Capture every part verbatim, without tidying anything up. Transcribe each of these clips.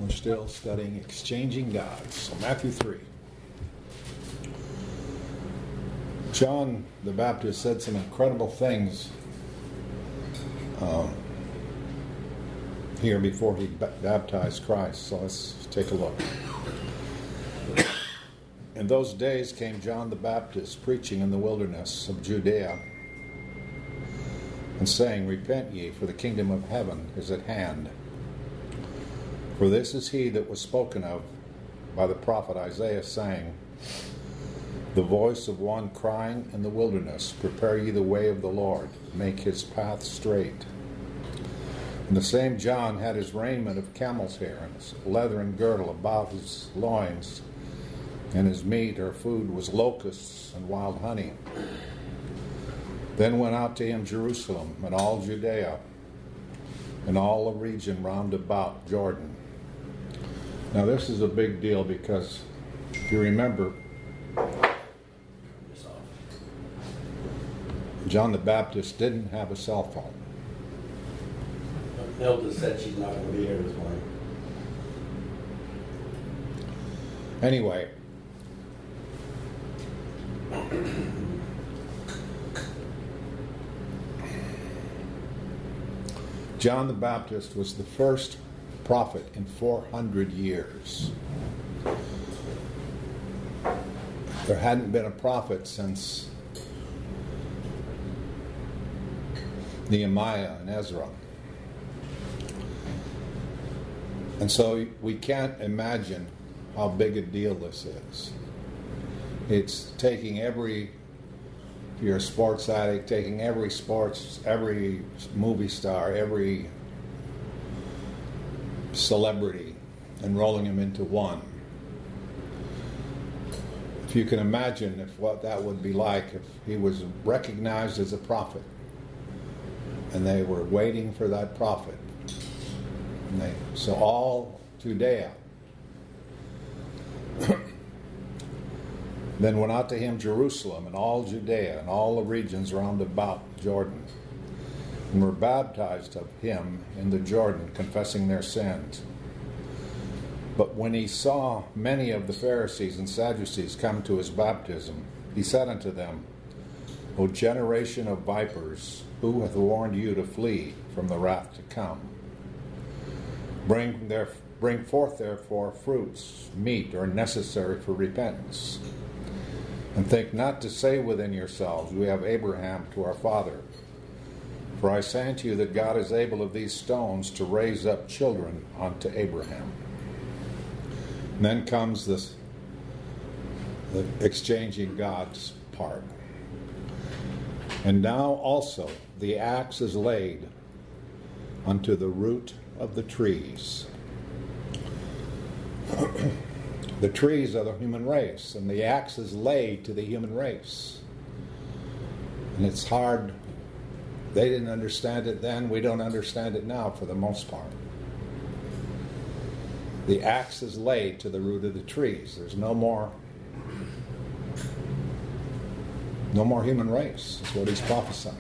We're still studying Exchanging Gods. So Matthew three. John the Baptist said some incredible things um, here before he b- baptized Christ. So let's take a look. In those days came John the Baptist preaching in the wilderness of Judea and saying, Repent ye, for the kingdom of heaven is at hand. For this is he that was spoken of by the prophet Isaiah, saying, The voice of one crying in the wilderness, Prepare ye the way of the Lord, make his path straight. And the same John had his raiment of camel's hair, and his leathern girdle about his loins, and his meat or food was locusts and wild honey. Then went out to him Jerusalem, and all Judea, and all the region round about Jordan. Now this is a big deal because, if you remember, John the Baptist didn't have a cell phone. Hilda said she's not going to be here this morning. Anyway, John the Baptist was the first prophet in four hundred years. There hadn't been a prophet since Nehemiah and Ezra. And so we can't imagine how big a deal this is. It's taking every, if you're a sports addict, taking every sports, every movie star, every celebrity, and rolling them into one. If you can imagine if what that would be like if he was recognized as a prophet, and they were waiting for that prophet. And they, so all Judea then went out to him Jerusalem and all Judea and all the regions round about Jordan, and were baptized of him in the Jordan, confessing their sins. But when he saw many of the Pharisees and Sadducees come to his baptism, he said unto them, O generation of vipers, who hath warned you to flee from the wrath to come? Bring, there, bring forth therefore fruits, meet or necessary for repentance. And think not to say within yourselves, We have Abraham to our father. For I say unto you that God is able of these stones to raise up children unto Abraham. And then comes this, the exchanging God's part. And now also the axe is laid unto the root of the trees. The trees are the human race, and the axe is laid to the human race. And it's hard. They didn't understand it then. We don't understand it now for the most part. The axe is laid to the root of the trees. There's no more No more human race. That's what he's prophesying.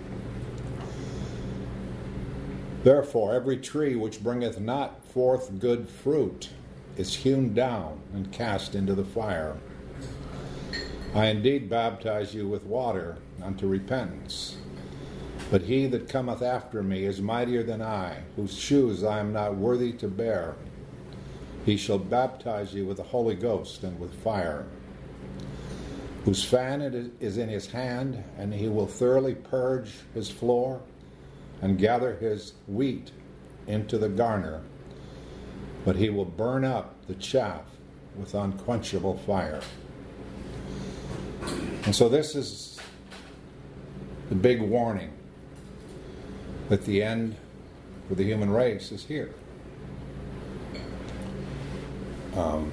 Therefore, every tree which bringeth not forth good fruit is hewn down and cast into the fire. I indeed baptize you with water unto repentance. But he that cometh after me is mightier than I, whose shoes I am not worthy to bear. He shall baptize you with the Holy Ghost and with fire, whose fan is in his hand, and he will thoroughly purge his floor and gather his wheat into the garner, but he will burn up the chaff with unquenchable fire. And so this is the big warning that the end for the human race is here. Um,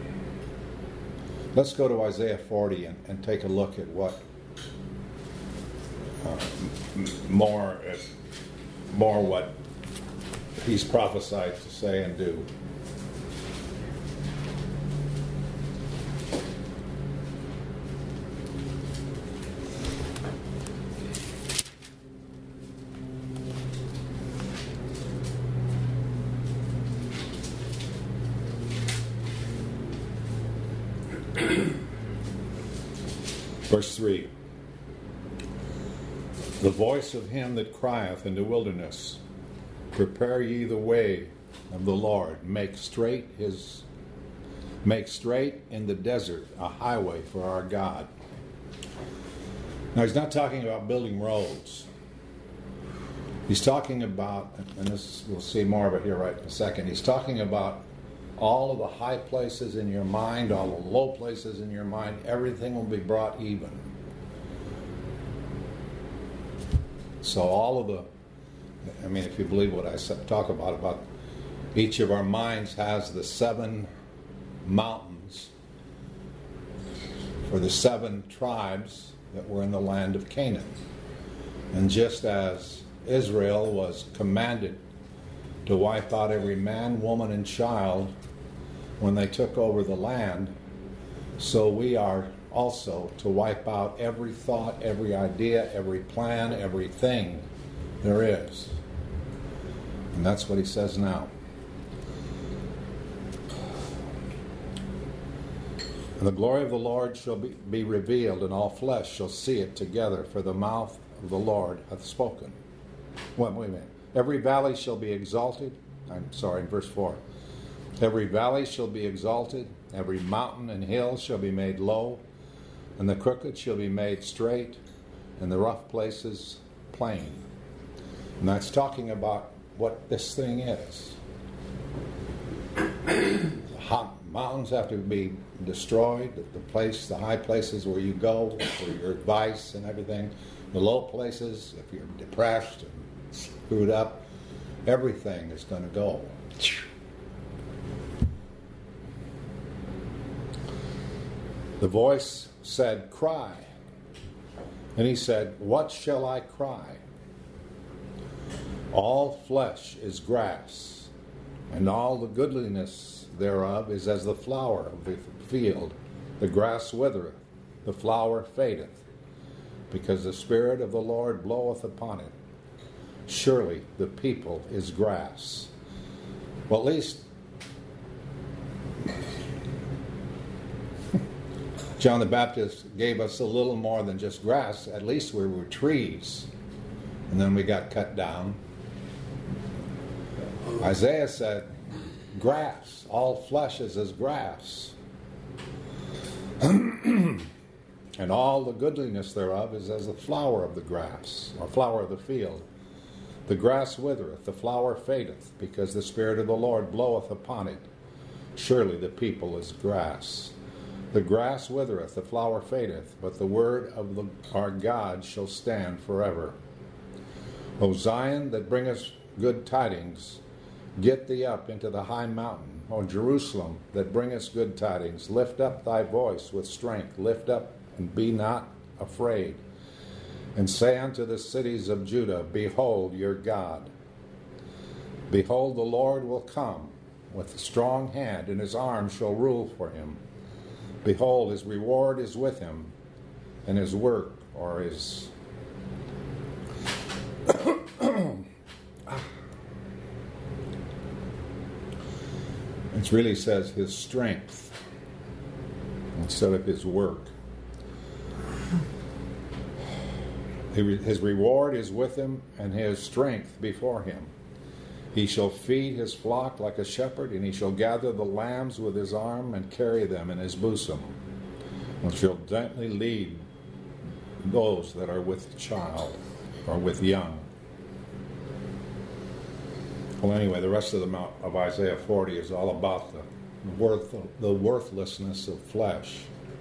Let's go to Isaiah forty and, and take a look at what uh, more, uh, more what he's prophesied to say and do. Verse three. The voice of him that crieth in the wilderness, prepare ye the way of the Lord, make straight his make straight in the desert a highway for our God. Now he's not talking about building roads. He's talking about, and this we'll see more of it here right in a second, he's talking about all of the high places in your mind, all the low places in your mind, everything will be brought even. So all of the, I mean, if you believe what I talk about, about each of our minds has the seven mountains for the seven tribes that were in the land of Canaan. And just as Israel was commanded to wipe out every man, woman, and child when they took over the land, so we are also to wipe out every thought, every idea, every plan, everything there is. And that's what he says now. And the glory of the Lord shall be, be revealed, and all flesh shall see it together, for the mouth of the Lord hath spoken. Wait, wait a minute. Every valley shall be exalted. I'm sorry, in verse four. Every valley shall be exalted, every mountain and hill shall be made low, and the crooked shall be made straight, and the rough places plain. And that's talking about what this thing is. Mountains have to be destroyed, the place, the high places where you go for your advice and everything. The low places, if you're depressed and screwed up, everything is going to go. The voice said, cry. And he said, what shall I cry? All flesh is grass, and all the goodliness thereof is as the flower of the field. The grass withereth, the flower fadeth, because the Spirit of the Lord bloweth upon it. Surely the people is grass. Well, at least John the Baptist gave us a little more than just grass. At least we were trees, and then we got cut down. Isaiah said, grass, all flesh is as grass. And all the goodliness thereof is as the flower of the grass, or flower of the field. The grass withereth, the flower fadeth, because the Spirit of the Lord bloweth upon it. Surely the people is grass. The grass withereth, the flower fadeth, but the word of the, our God shall stand forever. O Zion, that bringest good tidings, get thee up into the high mountain. O Jerusalem, that bringest good tidings, lift up thy voice with strength. Lift up and be not afraid. And say unto the cities of Judah, behold your God. Behold, the Lord will come with a strong hand, and his arm shall rule for him. Behold, his reward is with him, and his work, or his... It really says his strength instead of his work. His reward is with him, and his strength before him. He shall feed his flock like a shepherd, and he shall gather the lambs with his arm and carry them in his bosom, and shall gently lead those that are with child or with young. Well, anyway, the rest of the mount of Isaiah forty is all about the worth, the worthlessness of flesh.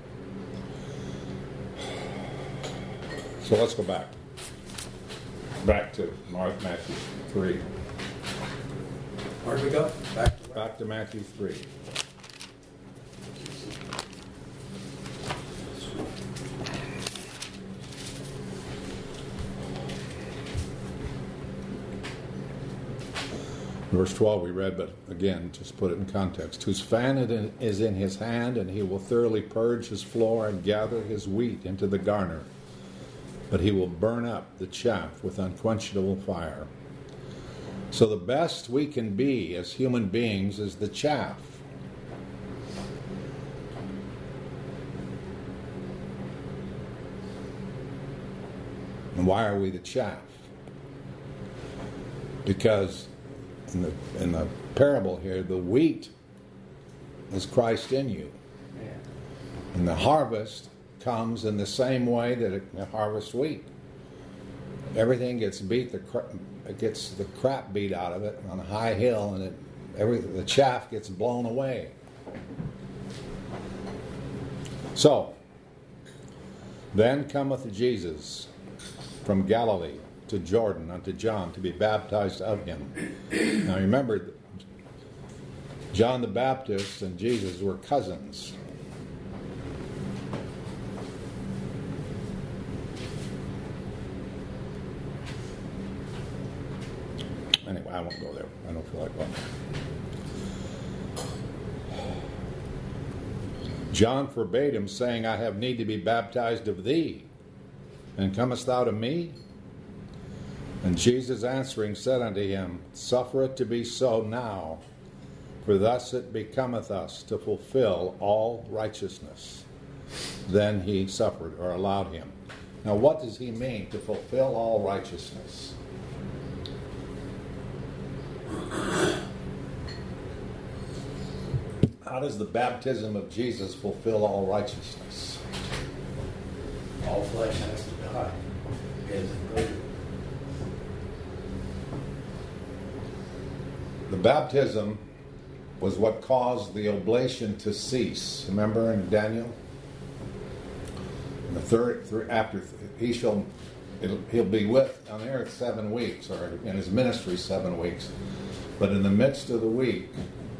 So let's go back. Back to Mark, Matthew three. Where do we go? Back to Back to Matthew three. Verse twelve we read, but again, just put it in context. Whose fan is in his hand, and he will thoroughly purge his floor and gather his wheat into the garner. But he will burn up the chaff with unquenchable fire. So the best we can be as human beings is the chaff. Why are we the chaff? Because in the in the parable here, the wheat is Christ in you. Yeah. And the harvest comes in the same way that it harvests wheat. Everything gets beat, the cra- it gets the crap beat out of it on a high hill, and it every the chaff gets blown away. So, then cometh Jesus from Galilee to Jordan unto John to be baptized of him. Now remember, John the Baptist and Jesus were cousins. Anyway, I won't go there. I don't feel like going there. John forbade him, saying, I have need to be baptized of thee, and comest thou to me? And Jesus answering said unto him, Suffer it to be so now, for thus it becometh us to fulfill all righteousness. Then he suffered, or allowed him. Now what does he mean, to fulfill all righteousness? How does the baptism of Jesus fulfill all righteousness? All flesh has to die. Is included. The baptism was what caused the oblation to cease. Remember in Daniel? In the third, third after he shall, it'll, he'll be with on the earth seven weeks, or in his ministry seven weeks. But in the midst of the week,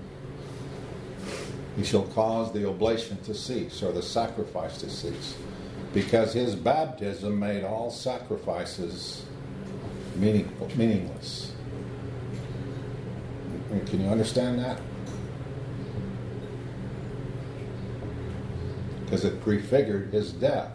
he shall cause the oblation to cease, or the sacrifice to cease, because his baptism made all sacrifices meaning, meaningless. Can you understand that? Because it prefigured his death.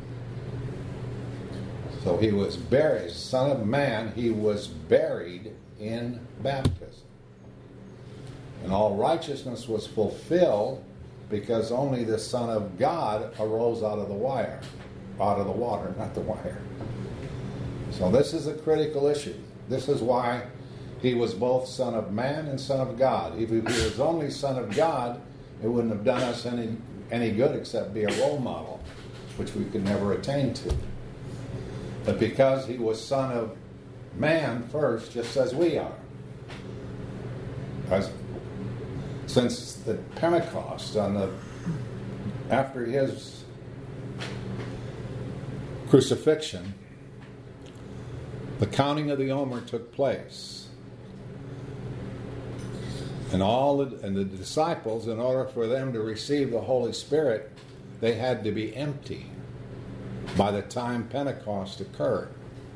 So he was buried, Son of Man, he was buried in baptism. And all righteousness was fulfilled because only the Son of God arose out of the wire, out of the water, not the wire. So this is a critical issue. This is why he was both Son of Man and Son of God. If he was only Son of God, it wouldn't have done us any, any good except be a role model, which we could never attain to. But because he was Son of Man first, just as we are. As, since the Pentecost, on the after his crucifixion, the counting of the Omer took place. And all the, and the disciples, in order for them to receive the Holy Spirit, they had to be empty by the time Pentecost occurred.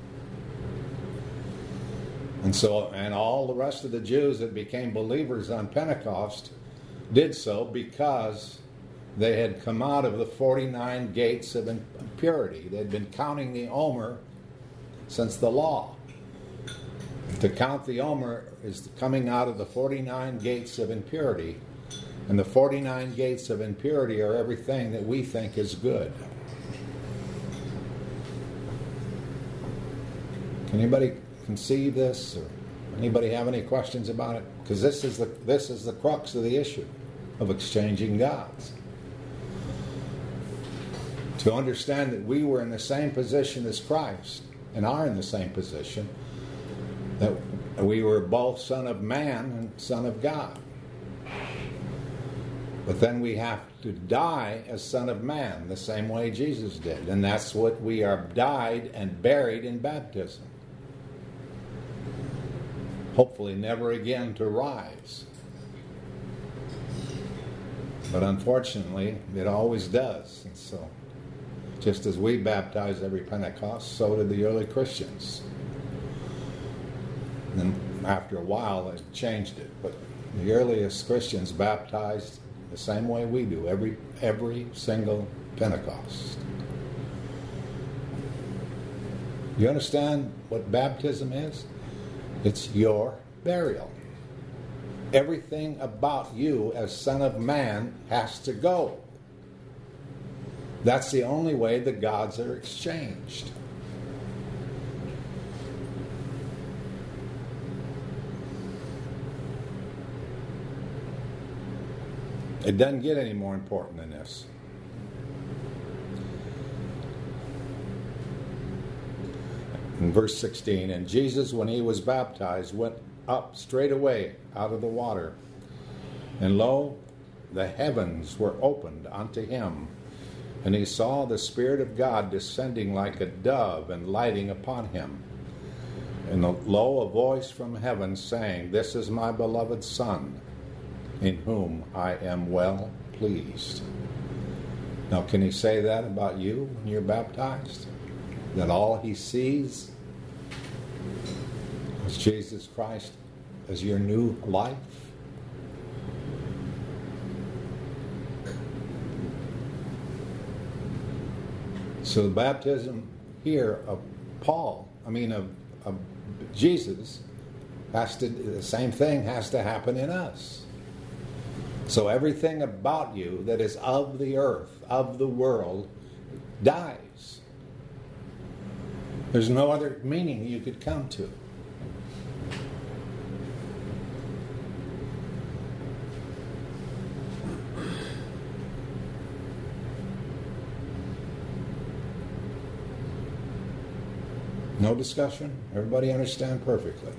And so, and all the rest of the Jews that became believers on Pentecost did so because they had come out of the forty-nine gates of impurity. They'd been counting the Omer since the law. To count the Omer is coming out of the forty-nine gates of impurity. And the forty-nine gates of impurity are everything that we think is good. Can anybody conceive this, or anybody have any questions about it? Because this is the this is the crux of the issue of exchanging gods. To understand that we were in the same position as Christ, and are in the same position, that we were both Son of Man and Son of God. But then we have to die as Son of Man, the same way Jesus did. And that's what we are died and buried in baptism. Hopefully never again to rise. But unfortunately, it always does. And so, just as we baptize every Pentecost, so did the early Christians. And after a while, they changed it. But the earliest Christians baptized the same way we do, every every single Pentecost. You understand what baptism is? It's your burial. Everything about you as Son of Man has to go. That's the only way the gods are exchanged. It doesn't get any more important than this. In verse sixteen, and Jesus, when he was baptized, went up straightway out of the water. And lo, the heavens were opened unto him. And he saw the Spirit of God descending like a dove and lighting upon him. And lo, a voice from heaven saying, This is my beloved Son, in whom I am well pleased. Now, can he say that about you when you're baptized? That all he sees is Jesus Christ as your new life? So the baptism here of Paul, I mean of, of Jesus, has to, the same thing has to happen in us. So everything about you that is of the earth, of the world, dies. There's no other meaning you could come to. No discussion? Everybody understand perfectly?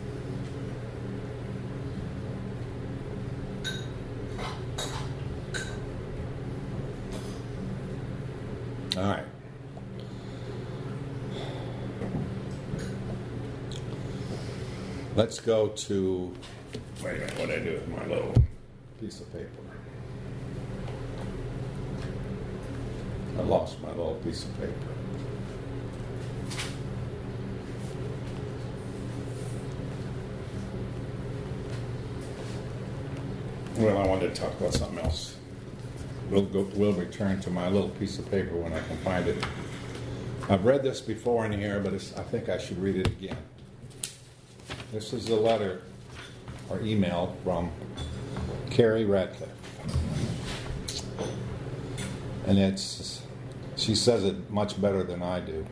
All right. Let's go to, wait a minute, what did I do with my little piece of paper? I lost my little piece of paper. Well, I wanted to talk about something else. We'll go, we'll return to my little piece of paper when I can find it. I've read this before in here, but it's, I think I should read it again. This is a letter or email from Carrie Radcliffe. And it's, she says it much better than I do.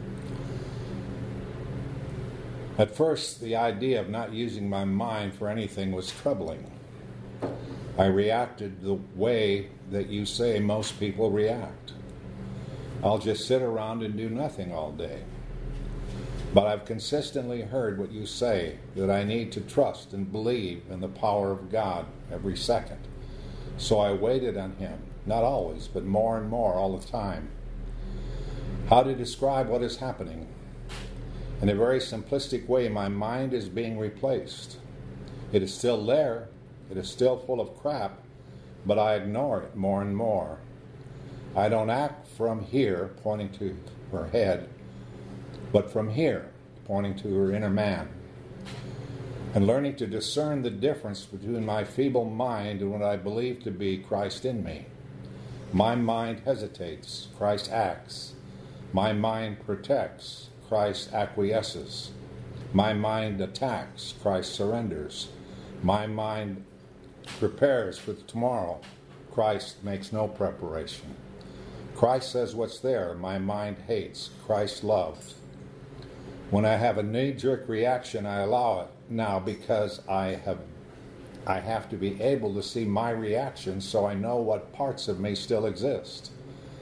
At first, the idea of not using my mind for anything was troubling. I reacted the way that you say most people react. I'll just sit around and do nothing all day. But I've consistently heard what you say, that I need to trust and believe in the power of God every second. So I waited on him, not always, but more and more all the time. How to describe what is happening? In a very simplistic way, my mind is being replaced. It is still there. It is still full of crap, but I ignore it more and more. I don't act from here, pointing to her head, but from here, pointing to her inner man, and learning to discern the difference between my feeble mind and what I believe to be Christ in me. My mind hesitates, Christ acts. My mind protects, Christ acquiesces. My mind attacks, Christ surrenders. My mind prepares for tomorrow, Christ makes no preparation. Christ says what's there, my mind hates, Christ loves. When I have a knee-jerk reaction, I allow it now because I have I have to be able to see my reaction so I know what parts of me still exist.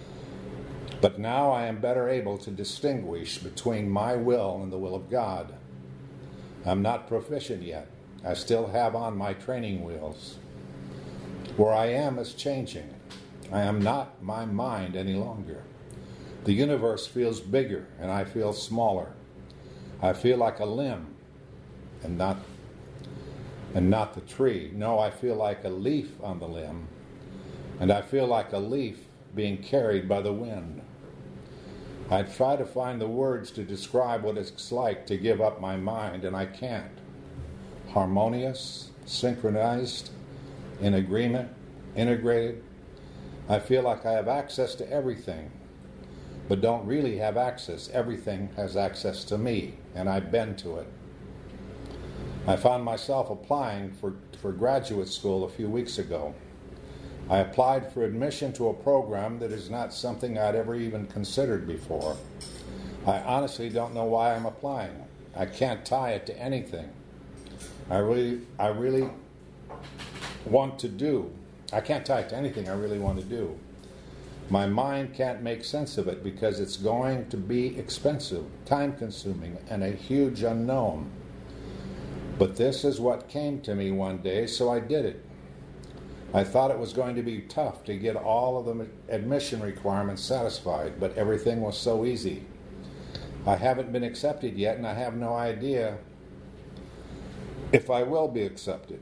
But now I am better able to distinguish between my will and the will of God. I'm not proficient yet. I still have on my training wheels. Where I am is changing. I am not my mind any longer. The universe feels bigger and I feel smaller. I feel like a limb and not and not the tree. No, I feel like a leaf on the limb, and I feel like a leaf being carried by the wind. I try to find the words to describe what it's like to give up my mind, and I can't. Harmonious, synchronized, in agreement, integrated. I feel like I have access to everything, but don't really have access. Everything has access to me, and I bend to it. I found myself applying for, for graduate school a few weeks ago. I applied for admission to a program that is not something I'd ever even considered before. I honestly don't know why I'm applying. I can't tie it to anything. I really, I really want to do I can't type anything I really want to do. My mind can't make sense of it because it's going to be expensive, time-consuming, and a huge unknown. But this is what came to me one day, so I did it. I thought it was going to be tough to get all of the admission requirements satisfied, but everything was so easy. I haven't been accepted yet, and I have no idea if I will be accepted.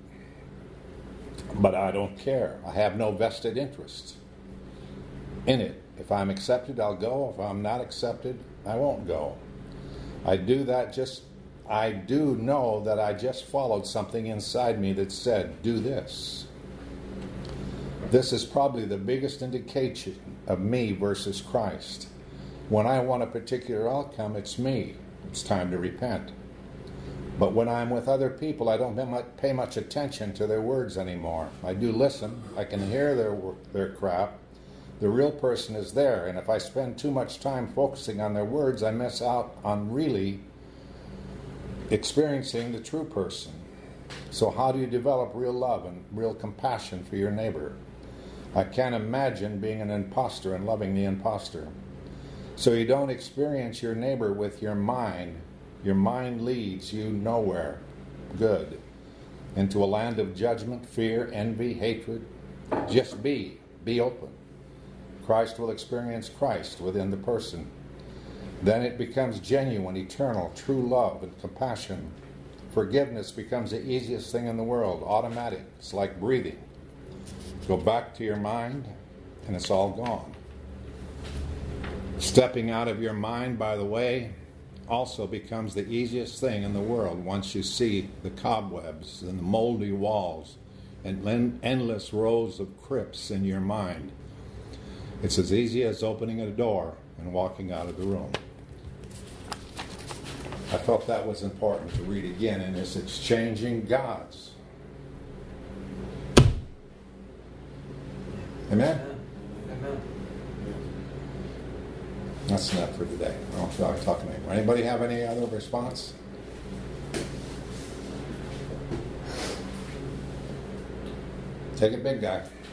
But I don't care. I have no vested interest in it. If I'm accepted, I'll go. If I'm not accepted, I won't go. I do that just, I do know that I just followed something inside me that said, do this. This is probably the biggest indication of me versus Christ. When I want a particular outcome, it's me. It's time to repent. But when I'm with other people, I don't pay much attention to their words anymore. I do listen. I can hear their their crap. The real person is there. And if I spend too much time focusing on their words, I miss out on really experiencing the true person. So how do you develop real love and real compassion for your neighbor? I can't imagine being an imposter and loving the imposter. So you don't experience your neighbor with your mind. Your mind leads you nowhere good. Into a land of judgment, fear, envy, hatred. Just be. Be open. Christ will experience Christ within the person. Then it becomes genuine, eternal, true love and compassion. Forgiveness becomes the easiest thing in the world, automatic. It's like breathing. Go back to your mind, and it's all gone. Stepping out of your mind, by the way, also becomes the easiest thing in the world once you see the cobwebs and the moldy walls and endless rows of crypts in your mind. It's as easy as opening a door and walking out of the room. I felt that was important to read again in this Exchanging Gods. Amen? Amen. That's enough for today. I don't feel like talking anymore. Anybody have any other response? Take it big, guy.